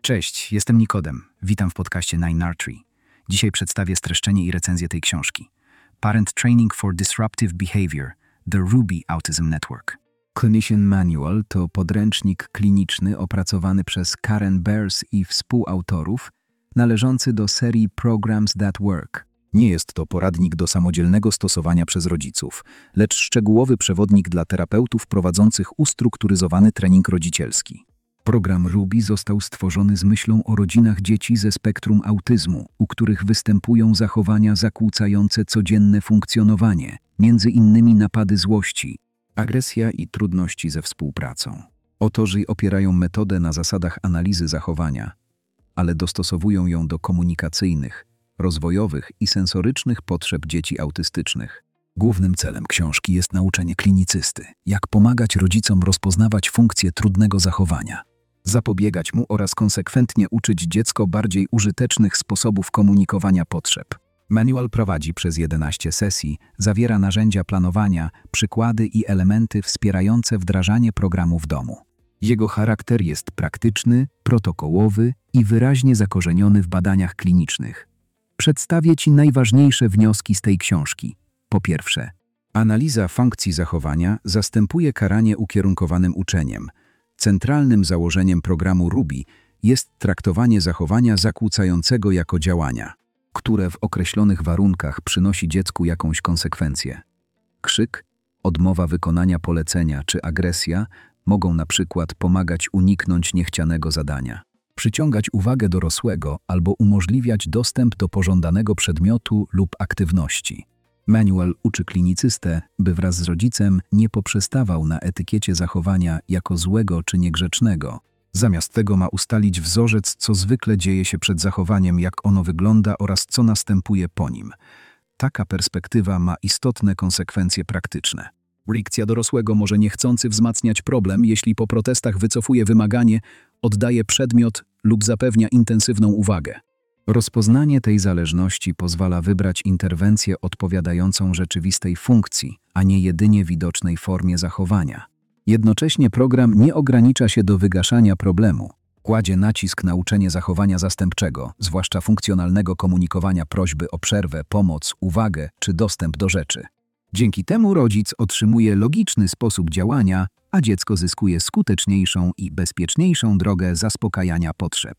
Cześć, jestem Nikodem. Witam w podcaście Nine Archery. Dzisiaj przedstawię streszczenie i recenzję tej książki. Parent Training for Disruptive Behavior – The Ruby Autism Network. Clinician Manual to podręcznik kliniczny opracowany przez Karen Bears i współautorów, należący do serii Programs That Work. Nie jest to poradnik do samodzielnego stosowania przez rodziców, lecz szczegółowy przewodnik dla terapeutów prowadzących ustrukturyzowany trening rodzicielski. Program Ruby został stworzony z myślą o rodzinach dzieci ze spektrum autyzmu, u których występują zachowania zakłócające codzienne funkcjonowanie, między innymi napady złości, agresja i trudności ze współpracą. Autorzy opierają metodę na zasadach analizy zachowania, ale dostosowują ją do komunikacyjnych, rozwojowych i sensorycznych potrzeb dzieci autystycznych. Głównym celem książki jest nauczenie klinicysty, jak pomagać rodzicom rozpoznawać funkcje trudnego zachowania, zapobiegać mu oraz konsekwentnie uczyć dziecko bardziej użytecznych sposobów komunikowania potrzeb. Manual prowadzi przez 11 sesji, zawiera narzędzia planowania, przykłady i elementy wspierające wdrażanie programu w domu. Jego charakter jest praktyczny, protokołowy i wyraźnie zakorzeniony w badaniach klinicznych. Przedstawię Ci najważniejsze wnioski z tej książki. Po pierwsze, analiza funkcji zachowania zastępuje karanie ukierunkowanym uczeniem. Centralnym założeniem programu Ruby jest traktowanie zachowania zakłócającego jako działania, które w określonych warunkach przynosi dziecku jakąś konsekwencję. Krzyk, odmowa wykonania polecenia czy agresja mogą na przykład pomagać uniknąć niechcianego zadania, przyciągać uwagę dorosłego albo umożliwiać dostęp do pożądanego przedmiotu lub aktywności. Manual uczy klinicystę, by wraz z rodzicem nie poprzestawał na etykiecie zachowania jako złego czy niegrzecznego. Zamiast tego ma ustalić wzorzec, co zwykle dzieje się przed zachowaniem, jak ono wygląda oraz co następuje po nim. Taka perspektywa ma istotne konsekwencje praktyczne. Reakcja dorosłego może niechcący wzmacniać problem, jeśli po protestach wycofuje wymaganie, oddaje przedmiot lub zapewnia intensywną uwagę. Rozpoznanie tej zależności pozwala wybrać interwencję odpowiadającą rzeczywistej funkcji, a nie jedynie widocznej formie zachowania. Jednocześnie program nie ogranicza się do wygaszania problemu. Kładzie nacisk na uczenie zachowania zastępczego, zwłaszcza funkcjonalnego komunikowania prośby o przerwę, pomoc, uwagę czy dostęp do rzeczy. Dzięki temu rodzic otrzymuje logiczny sposób działania, a dziecko zyskuje skuteczniejszą i bezpieczniejszą drogę zaspokajania potrzeb.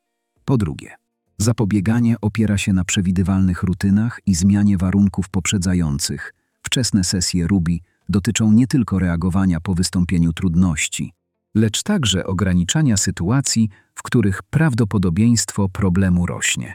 Po drugie, zapobieganie opiera się na przewidywalnych rutynach i zmianie warunków poprzedzających. Wczesne sesje Ruby dotyczą nie tylko reagowania po wystąpieniu trudności, lecz także ograniczania sytuacji, w których prawdopodobieństwo problemu rośnie.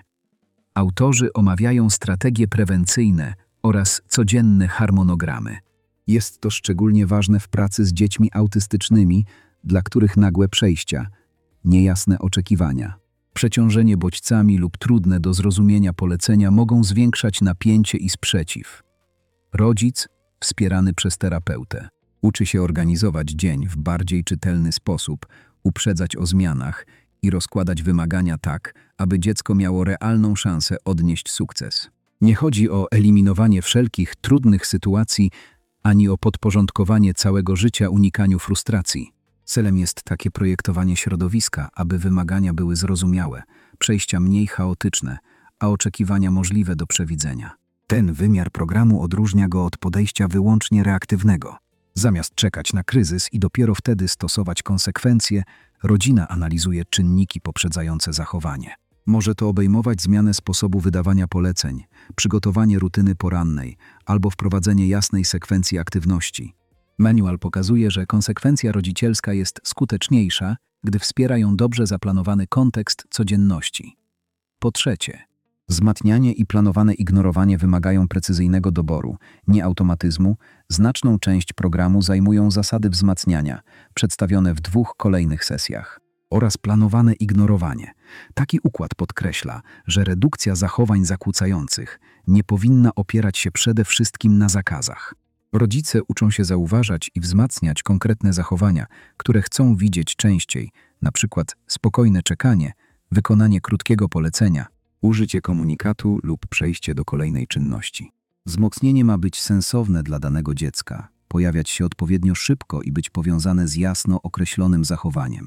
Autorzy omawiają strategie prewencyjne oraz codzienne harmonogramy. Jest to szczególnie ważne w pracy z dziećmi autystycznymi, dla których nagłe przejścia, niejasne oczekiwania, przeciążenie bodźcami lub trudne do zrozumienia polecenia mogą zwiększać napięcie i sprzeciw. Rodzic, wspierany przez terapeutę, uczy się organizować dzień w bardziej czytelny sposób, uprzedzać o zmianach i rozkładać wymagania tak, aby dziecko miało realną szansę odnieść sukces. Nie chodzi o eliminowanie wszelkich trudnych sytuacji, ani o podporządkowanie całego życia unikaniu frustracji. Celem jest takie projektowanie środowiska, aby wymagania były zrozumiałe, przejścia mniej chaotyczne, a oczekiwania możliwe do przewidzenia. Ten wymiar programu odróżnia go od podejścia wyłącznie reaktywnego. Zamiast czekać na kryzys i dopiero wtedy stosować konsekwencje, rodzina analizuje czynniki poprzedzające zachowanie. Może to obejmować zmianę sposobu wydawania poleceń, przygotowanie rutyny porannej albo wprowadzenie jasnej sekwencji aktywności. Manual pokazuje, że konsekwencja rodzicielska jest skuteczniejsza, gdy wspiera ją dobrze zaplanowany kontekst codzienności. Po trzecie, wzmacnianie i planowane ignorowanie wymagają precyzyjnego doboru, nie automatyzmu. Znaczną część programu zajmują zasady wzmacniania, przedstawione w 2 kolejnych sesjach, oraz planowane ignorowanie. Taki układ podkreśla, że redukcja zachowań zakłócających nie powinna opierać się przede wszystkim na zakazach. Rodzice uczą się zauważać i wzmacniać konkretne zachowania, które chcą widzieć częściej, np. spokojne czekanie, wykonanie krótkiego polecenia, użycie komunikatu lub przejście do kolejnej czynności. Wzmocnienie ma być sensowne dla danego dziecka, pojawiać się odpowiednio szybko i być powiązane z jasno określonym zachowaniem.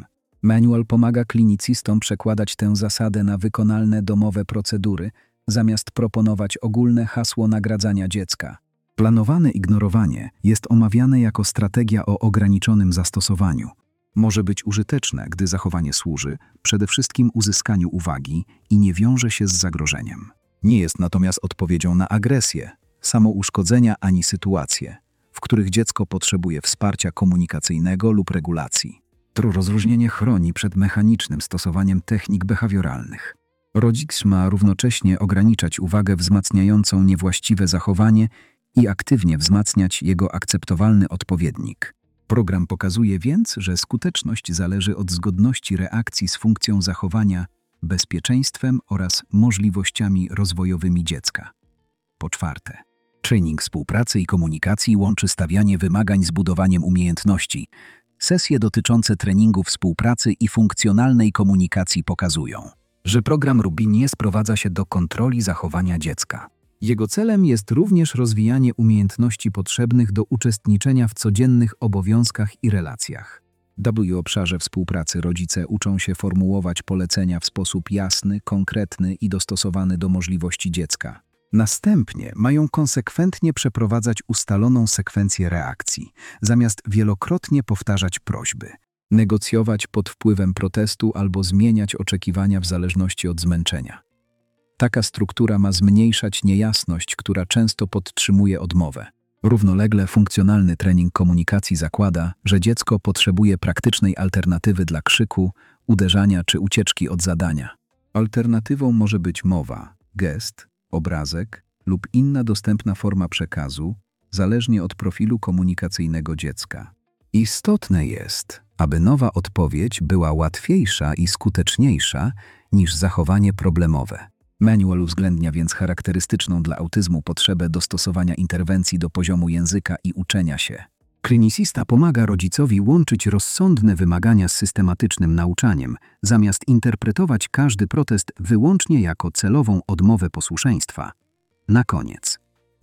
Manual pomaga klinicistom przekładać tę zasadę na wykonalne domowe procedury, zamiast proponować ogólne hasło nagradzania dziecka. Planowane ignorowanie jest omawiane jako strategia o ograniczonym zastosowaniu. Może być użyteczne, gdy zachowanie służy przede wszystkim uzyskaniu uwagi i nie wiąże się z zagrożeniem. Nie jest natomiast odpowiedzią na agresję, samouszkodzenia ani sytuacje, w których dziecko potrzebuje wsparcia komunikacyjnego lub regulacji. To rozróżnienie chroni przed mechanicznym stosowaniem technik behawioralnych. Rodzic ma równocześnie ograniczać uwagę wzmacniającą niewłaściwe zachowanie i aktywnie wzmacniać jego akceptowalny odpowiednik. Program pokazuje więc, że skuteczność zależy od zgodności reakcji z funkcją zachowania, bezpieczeństwem oraz możliwościami rozwojowymi dziecka. Po czwarte, trening współpracy i komunikacji łączy stawianie wymagań z budowaniem umiejętności. Sesje dotyczące treningu współpracy i funkcjonalnej komunikacji pokazują, że program Ruby nie sprowadza się do kontroli zachowania dziecka. Jego celem jest również rozwijanie umiejętności potrzebnych do uczestniczenia w codziennych obowiązkach i relacjach. W obszarze współpracy rodzice uczą się formułować polecenia w sposób jasny, konkretny i dostosowany do możliwości dziecka. Następnie mają konsekwentnie przeprowadzać ustaloną sekwencję reakcji, zamiast wielokrotnie powtarzać prośby, negocjować pod wpływem protestu albo zmieniać oczekiwania w zależności od zmęczenia. Taka struktura ma zmniejszać niejasność, która często podtrzymuje odmowę. Równolegle funkcjonalny trening komunikacji zakłada, że dziecko potrzebuje praktycznej alternatywy dla krzyku, uderzania czy ucieczki od zadania. Alternatywą może być mowa, gest, obrazek lub inna dostępna forma przekazu, zależnie od profilu komunikacyjnego dziecka. Istotne jest, aby nowa odpowiedź była łatwiejsza i skuteczniejsza niż zachowanie problemowe. Manual uwzględnia więc charakterystyczną dla autyzmu potrzebę dostosowania interwencji do poziomu języka i uczenia się. Klinicista pomaga rodzicowi łączyć rozsądne wymagania z systematycznym nauczaniem, zamiast interpretować każdy protest wyłącznie jako celową odmowę posłuszeństwa. Na koniec.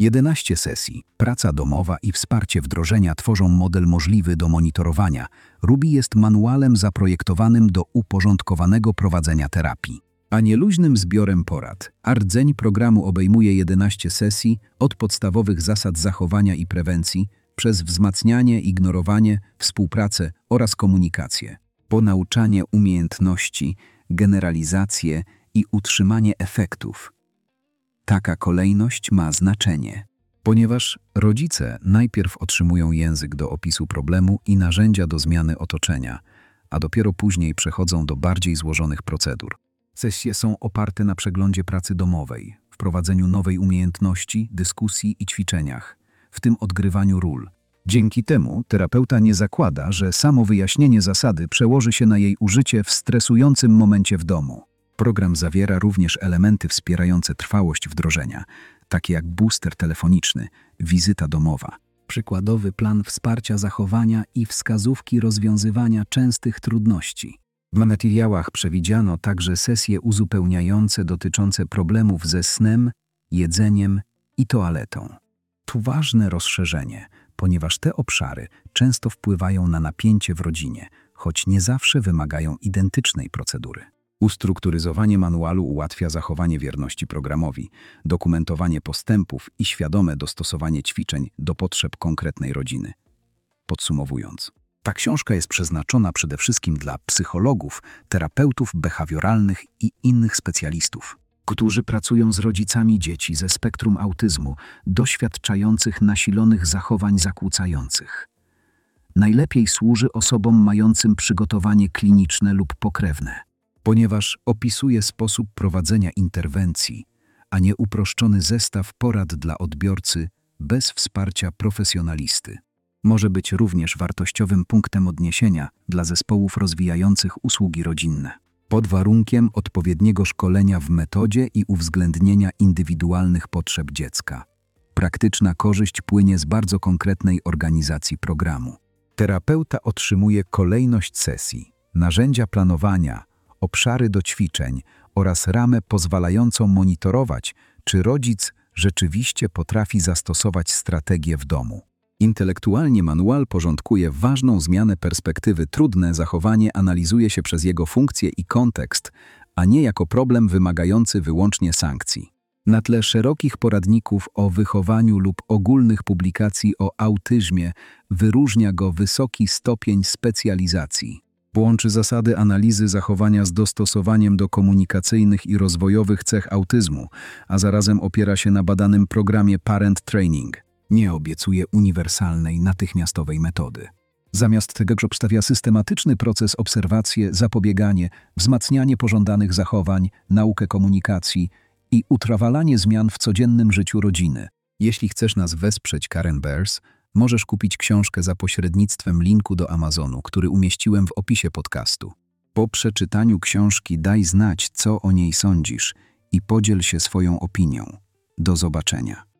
11 sesji, praca domowa i wsparcie wdrożenia tworzą model możliwy do monitorowania. Ruby jest manualem zaprojektowanym do uporządkowanego prowadzenia terapii, a nie luźnym zbiorem porad. Rdzeń programu obejmuje 11 sesji od podstawowych zasad zachowania i prewencji, przez wzmacnianie, ignorowanie, współpracę oraz komunikację, po nauczanie umiejętności, generalizację i utrzymanie efektów. Taka kolejność ma znaczenie, ponieważ rodzice najpierw otrzymują język do opisu problemu i narzędzia do zmiany otoczenia, a dopiero później przechodzą do bardziej złożonych procedur. Sesje są oparte na przeglądzie pracy domowej, wprowadzeniu nowej umiejętności, dyskusji i ćwiczeniach, w tym odgrywaniu ról. Dzięki temu terapeuta nie zakłada, że samo wyjaśnienie zasady przełoży się na jej użycie w stresującym momencie w domu. Program zawiera również elementy wspierające trwałość wdrożenia, takie jak booster telefoniczny, wizyta domowa, przykładowy plan wsparcia zachowania i wskazówki rozwiązywania częstych trudności. W materiałach przewidziano także sesje uzupełniające dotyczące problemów ze snem, jedzeniem i toaletą. To ważne rozszerzenie, ponieważ te obszary często wpływają na napięcie w rodzinie, choć nie zawsze wymagają identycznej procedury. Ustrukturyzowanie manualu ułatwia zachowanie wierności programowi, dokumentowanie postępów i świadome dostosowanie ćwiczeń do potrzeb konkretnej rodziny. Podsumowując, ta książka jest przeznaczona przede wszystkim dla psychologów, terapeutów behawioralnych i innych specjalistów, którzy pracują z rodzicami dzieci ze spektrum autyzmu, doświadczających nasilonych zachowań zakłócających. Najlepiej służy osobom mającym przygotowanie kliniczne lub pokrewne, ponieważ opisuje sposób prowadzenia interwencji, a nie uproszczony zestaw porad dla odbiorcy bez wsparcia profesjonalisty. Może być również wartościowym punktem odniesienia dla zespołów rozwijających usługi rodzinne, pod warunkiem odpowiedniego szkolenia w metodzie i uwzględnienia indywidualnych potrzeb dziecka. Praktyczna korzyść płynie z bardzo konkretnej organizacji programu. Terapeuta otrzymuje kolejność sesji, narzędzia planowania, obszary do ćwiczeń oraz ramę pozwalającą monitorować, czy rodzic rzeczywiście potrafi zastosować strategię w domu. Intelektualnie manual porządkuje ważną zmianę perspektywy. Trudne zachowanie analizuje się przez jego funkcję i kontekst, a nie jako problem wymagający wyłącznie sankcji. Na tle szerokich poradników o wychowaniu lub ogólnych publikacji o autyzmie wyróżnia go wysoki stopień specjalizacji. Łączy zasady analizy zachowania z dostosowaniem do komunikacyjnych i rozwojowych cech autyzmu, a zarazem opiera się na badanym programie Parent Training. Nie obiecuje uniwersalnej, natychmiastowej metody. Zamiast tego przedstawia systematyczny proces, obserwacje, zapobieganie, wzmacnianie pożądanych zachowań, naukę komunikacji i utrwalanie zmian w codziennym życiu rodziny. Jeśli chcesz nas wesprzeć, Karen Bears, możesz kupić książkę za pośrednictwem linku do Amazonu, który umieściłem w opisie podcastu. Po przeczytaniu książki daj znać, co o niej sądzisz i podziel się swoją opinią. Do zobaczenia.